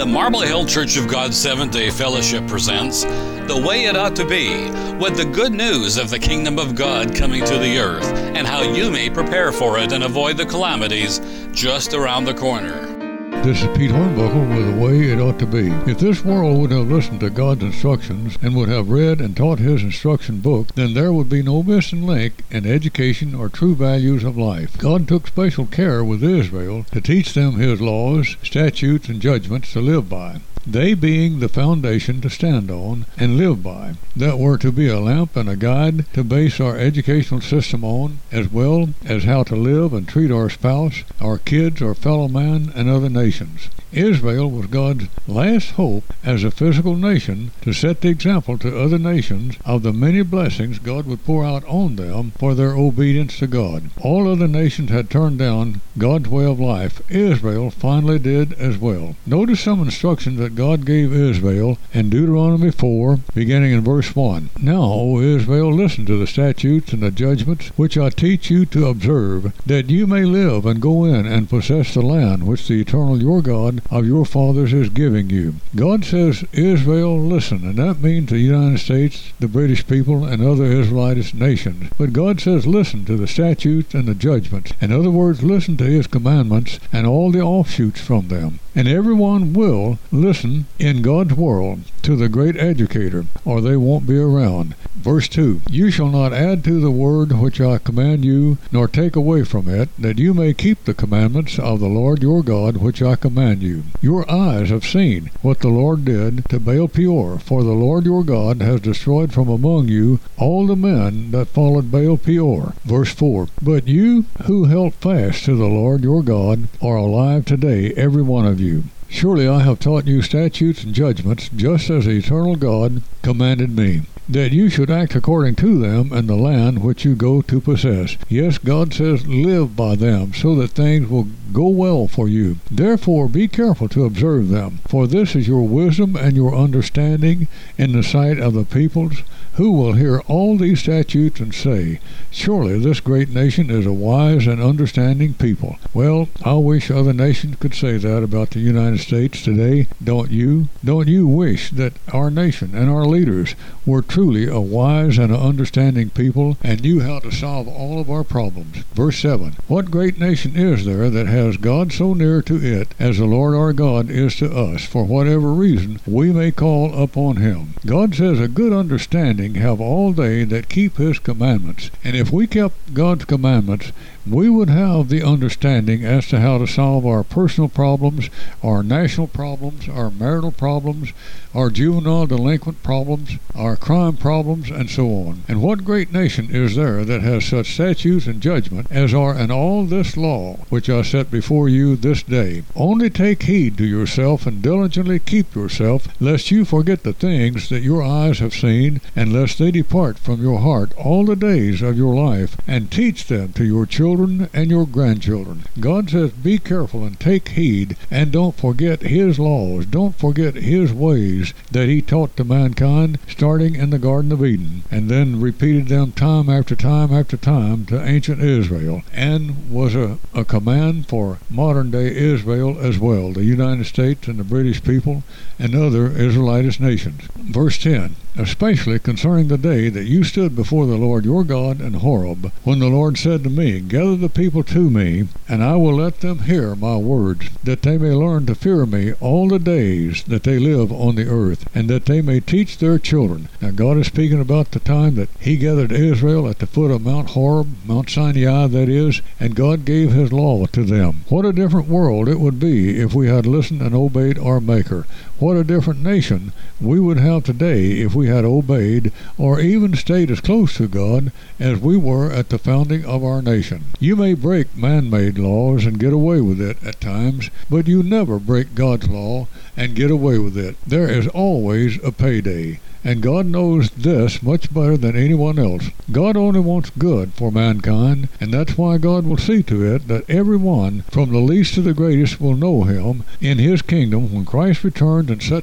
The Marble Hill Church of God Seventh-day Fellowship presents The Way It Ought to Be, with the good news of the kingdom of God coming to the earth and how you may prepare for it and avoid the calamities just around the corner. This is Pete Hornbuckle with The Way It Ought to Be. If this world would have listened to God's instructions and would have read and taught His instruction book, then there would be no missing link in education or true values of life. God took special care with Israel to teach them His laws, statutes, and judgments to live by. They being the foundation to stand on and live by, that were to be a lamp and a guide to base our educational system on, as well as how to live and treat our spouse, our kids, our fellow man, and other nations. Israel was God's last hope as a physical nation to set the example to other nations of the many blessings God would pour out on them for their obedience to God. All other nations had turned down God's way of life. Israel finally did as well. Notice some instructions that God gave Israel in Deuteronomy 4, beginning in verse 1. Now, O Israel, listen to the statutes and the judgments which I teach you to observe, that you may live and go in and possess the land which the eternal your God of your fathers is giving you. God says, Israel, listen, and that means the United States, the British people, and other Israelite nations. But God says, listen to the statutes and the judgments. In other words, listen to His commandments and all the offshoots from them. And everyone will listen in God's world to the great educator, or they won't be around. Verse 2, You shall not add to the word which I command you, nor take away from it, that you may keep the commandments of the Lord your God which I command you. Your eyes have seen what the Lord did to Baal Peor, for the Lord your God has destroyed from among you all the men that followed Baal Peor. Verse 4, But you who held fast to the Lord your God are alive today, every one of you. Surely I have taught you statutes and judgments, just as the eternal God commanded me, that you should act according to them in the land which you go to possess. Yes, God says, live by them, so that things will go well for you. Therefore be careful to observe them, for this is your wisdom and your understanding in the sight of the peoples, who will hear all these statutes and say, Surely this great nation is a wise and understanding people. Well, I wish other nations could say that about the United States today, don't you? Don't you wish that our nation and our leaders were truly a wise and an understanding people and knew how to solve all of our problems? Verse 7, What great nation is there that has God so near to it as the Lord our God is to us, for whatever reason we may call upon Him? God says, a good understanding have all they that keep His commandments. And if we kept God's commandments, we would have the understanding as to how to solve our personal problems, our national problems, our marital problems, our juvenile delinquent problems, our crime problems, and so on. And what great nation is there that has such statutes and judgment as are in all this law which I set before you this day? Only take heed to yourself and diligently keep yourself, lest you forget the things that your eyes have seen, and lest they depart from your heart all the days of your life, and teach them to your children and your grandchildren. God says, be careful and take heed, and don't forget His laws. Don't forget His ways that He taught to mankind, starting in the Garden of Eden, and then repeated them time after time after time to ancient Israel, and was a command for modern-day Israel as well, the United States and the British people and other Israelite nations. Verse 10, Especially concerning the day that you stood before the Lord your God in Horeb, when the Lord said to me, Gather the people to me, and I will let them hear my words, that they may learn to fear me all the days that they live on the earth, and that they may teach their children. Now God is speaking about the time that He gathered Israel at the foot of Mount Horeb, Mount Sinai that is, and God gave His law to them. What a different world it would be if we had listened and obeyed our Maker. What a different nation we would have today if we had obeyed or even stayed as close to God as we were at the founding of our nation. You may break man-made laws and get away with it at times, but you never break God's law and get away with it. There is always a payday. And God knows this much better than anyone else. God only wants good for mankind, and that's why God will see to it that everyone, from the least to the greatest, will know Him in His kingdom when Christ returns and sets up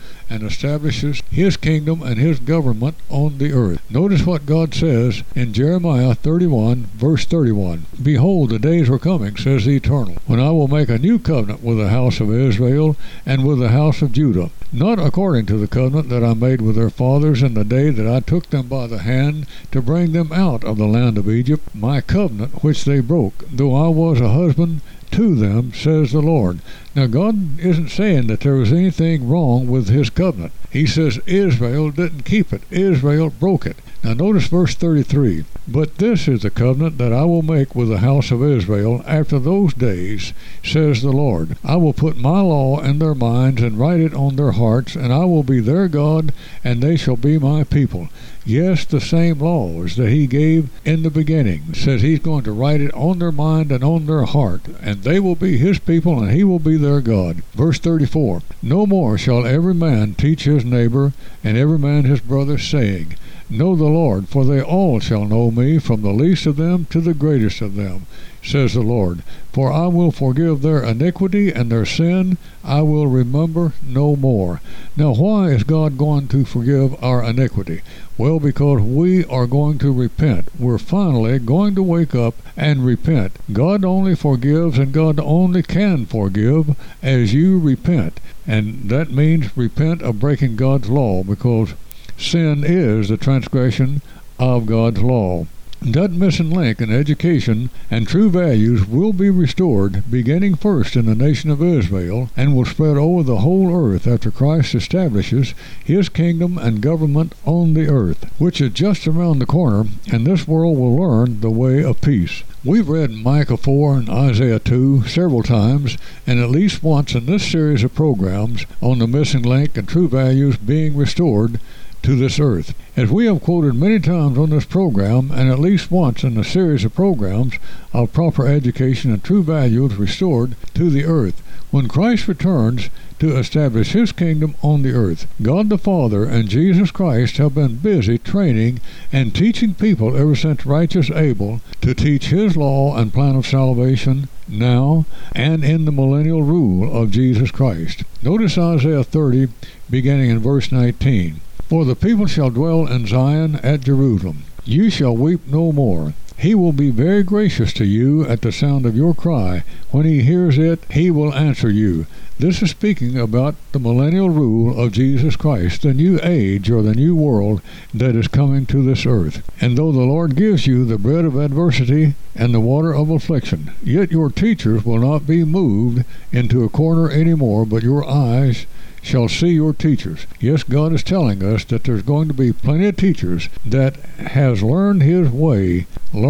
and establishes his kingdom and his government on the earth. Notice what God says in Jeremiah 31, verse 31. Behold, the days are coming, says the Eternal, when I will make a new covenant with the house of Israel and with the house of Judah, not according to the covenant that I made with their fathers in the day that I took them by the hand to bring them out of the land of Egypt, my covenant which they broke, though I was a husband to them, says the Lord. Now, God isn't saying that there was anything wrong with his covenant. He says Israel didn't keep it. Israel broke it. Now, notice verse 33. But this is the covenant that I will make with the house of Israel after those days, says the Lord. I will put my law in their minds and write it on their hearts, and I will be their God, and they shall be my people. Yes, the same laws that he gave in the beginning, says he's going to write it on their mind and on their heart, and they will be his people, and he will be their God. Verse 34, no more shall every man teach his neighbor, and every man his brother, saying, Know the Lord, for they all shall know me, from the least of them to the greatest of them, says the Lord. For I will forgive their iniquity and their sin I will remember no more. Now, why is God going to forgive our iniquity? Well, because we are going to repent. We're finally going to wake up and repent. God only forgives, and God only can forgive as you repent. And that means repent of breaking God's law, because sin is the transgression of God's law. That missing link in education and true values will be restored, beginning first in the nation of Israel, and will spread over the whole earth after Christ establishes his kingdom and government on the earth, which is just around the corner, and this world will learn the way of peace. We've read Micah 4 and Isaiah 2 several times, and at least once in this series of programs on the missing link and true values being restored to this earth. As we have quoted many times on this program, and at least once in a series of programs of proper education and true values restored to the earth, when Christ returns to establish his kingdom on the earth, God the Father and Jesus Christ have been busy training and teaching people ever since righteous Abel to teach his law and plan of salvation now and in the millennial rule of Jesus Christ. Notice Isaiah 30, beginning in verse 19. For the people shall dwell in Zion at Jerusalem. You shall weep no more. He will be very gracious to you at the sound of your cry. When he hears it, he will answer you. This is speaking about the millennial rule of Jesus Christ, the new age or the new world that is coming to this earth. And though the Lord gives you the bread of adversity and the water of affliction, yet your teachers will not be moved into a corner anymore, but your eyes shall see your teachers. Yes, God is telling us that there's going to be plenty of teachers that has learned his way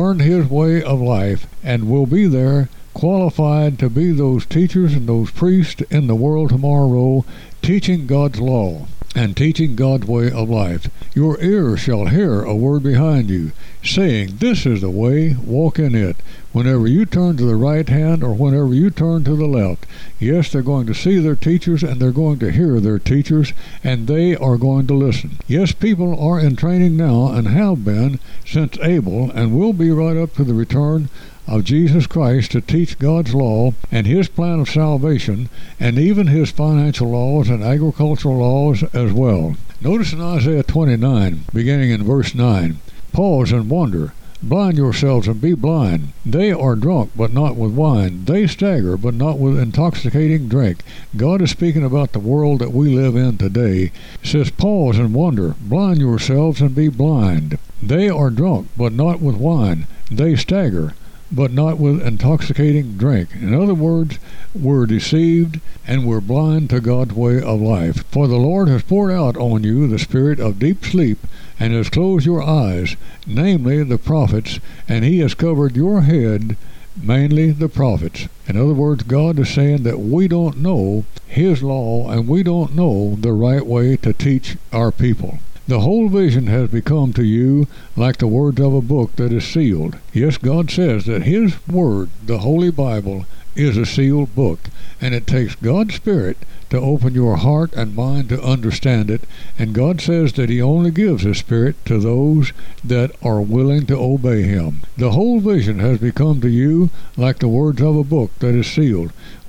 of life, and will be there qualified to be those teachers and those priests in the world tomorrow, teaching God's law and teaching God's way of life. Your ear shall hear a word behind you, saying, This is the way, walk in it. Whenever you turn to the right hand or whenever you turn to the left. Yes, they're going to see their teachers, and they're going to hear their teachers, and they are going to listen. Yes, people are in training now and have been since Abel, and will be right up to the return of Jesus Christ to teach God's law and his plan of salvation, and even his financial laws and agricultural laws as well. Notice in Isaiah 29, beginning in verse 9, Pause and wonder. Blind yourselves and be blind. They are drunk, but not with wine. They stagger, but not with intoxicating drink. God is speaking about the world that we live in today. It says, Pause and wonder. Blind yourselves and be blind. They are drunk, but not with wine. They stagger, but not with intoxicating drink. In other words, we're deceived and we're blind to God's way of life. For the Lord has poured out on you the spirit of deep sleep, and has closed your eyes, namely the prophets, and he has covered your head, mainly the prophets. In other words, God is saying that we don't know his law, and we don't know the right way to teach our people. The whole vision has become to you like the words of a book that is sealed. Yes, God says that his word, the Holy Bible, is a sealed book, and it takes God's Spirit to open your heart and mind to understand it, and God says that he only gives his Spirit to those that are willing to obey him. The whole vision has become to you like the words of a book that is sealed,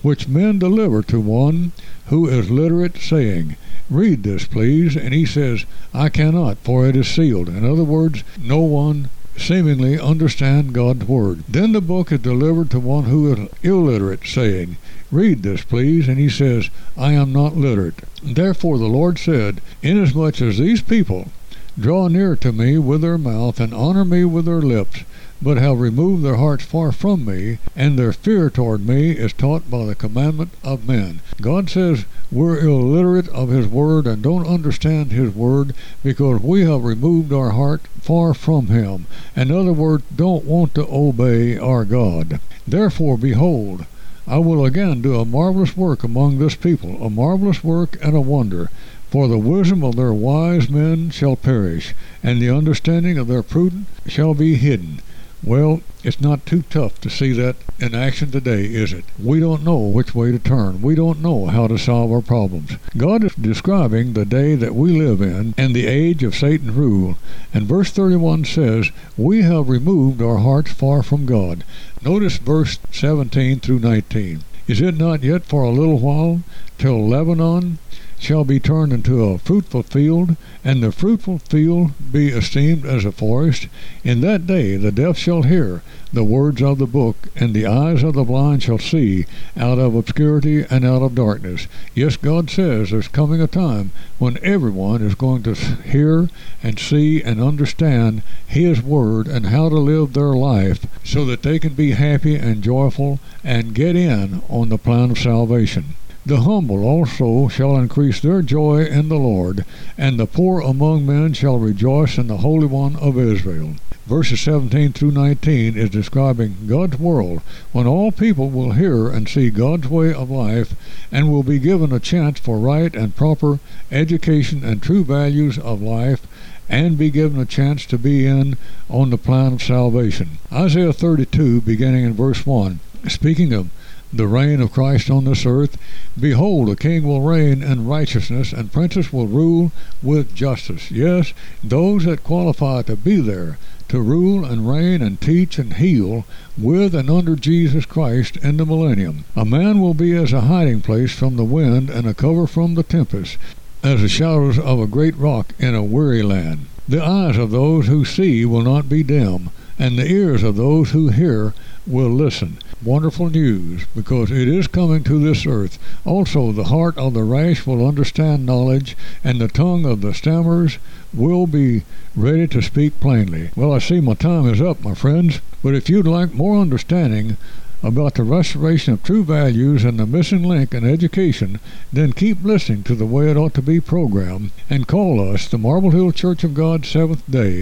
which men deliver to one who is literate, saying, "Read this, please." And he says, "I cannot, for it is sealed." In other words, no one seemingly understand God's word. Then the book is delivered to one who is illiterate, saying, "Read this, please." And he says, "I am not literate." Therefore the Lord said, "Inasmuch as these people draw near to me with their mouth and honor me with their lips, but have removed their hearts far from me, and their fear toward me is taught by the commandment of men." God says we're illiterate of His word and don't understand His word because we have removed our heart far from Him. In other words, don't want to obey our God. Therefore, behold, I will again do a marvelous work among this people, a marvelous work and a wonder. For the wisdom of their wise men shall perish, and the understanding of their prudent shall be hidden. Well, it's not too tough to see that in action today, is it? We don't know which way to turn. We don't know how to solve our problems. God is describing the day that we live in and the age of Satan's rule. And verse 31 says, "We have removed our hearts far from God." Notice verse 17 through 19. "Is it not yet for a little while till Lebanon shall be turned into a fruitful field, and the fruitful field be esteemed as a forest? In that day the deaf shall hear the words of the book, and the eyes of the blind shall see out of obscurity and out of darkness." Yes, God says there's coming a time when everyone is going to hear and see and understand His word and how to live their life so that they can be happy and joyful and get in on the plan of salvation. "The humble also shall increase their joy in the Lord, and the poor among men shall rejoice in the Holy One of Israel." Verses 17 through 19 is describing God's world, when all people will hear and see God's way of life and will be given a chance for right and proper education and true values of life, and be given a chance to be in on the plan of salvation. Isaiah 32, beginning in verse 1, speaking of the reign of Christ on this earth, "Behold, a king will reign in righteousness, and princes will rule with justice." Yes, those that qualify to be there, to rule and reign and teach and heal with and under Jesus Christ in the millennium. "A man will be as a hiding place from the wind, and a cover from the tempest, as the shadows of a great rock in a weary land. The eyes of those who see will not be dim, and the ears of those who hear will listen." Wonderful news, because it is coming to this earth. Also, the heart of the rash will understand knowledge, and the tongue of the stammerers will be ready to speak plainly. Well, I see my time is up, my friends, but if you'd like more understanding about the restoration of true values and the missing link in education, then keep listening to the Way It Ought to Be program and call us, the Marble Hill Church of God Seventh Day,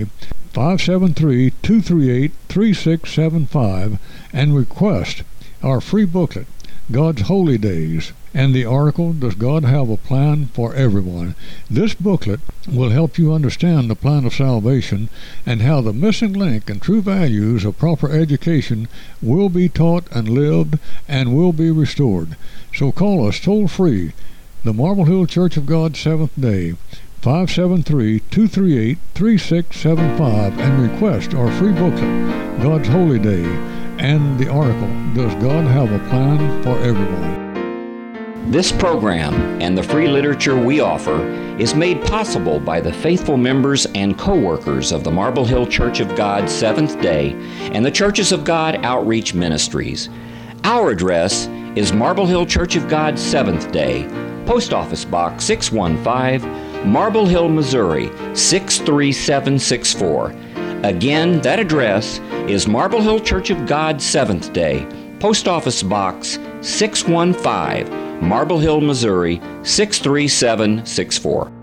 573-238-3675, and request our free booklet, God's Holy Days, and the article, Does God Have a Plan for Everyone? This booklet will help you understand the plan of salvation and how the missing link and true values of proper education will be taught and lived and will be restored. So call us toll free, the Marble Hill Church of God Seventh Day, 573-238-3675, and request our free booklet, God's Holy Day, and the article, Does God Have a Plan for Everyone? This program and the free literature we offer is made possible by the faithful members and co-workers of the Marble Hill Church of God Seventh Day and the Churches of God Outreach Ministries. Our address is Marble Hill Church of God Seventh Day, Post Office Box 615, Marble Hill, Missouri 63764. Again, that address is Marble Hill Church of God Seventh Day, Post Office Box 615, Marble Hill, Missouri 63764.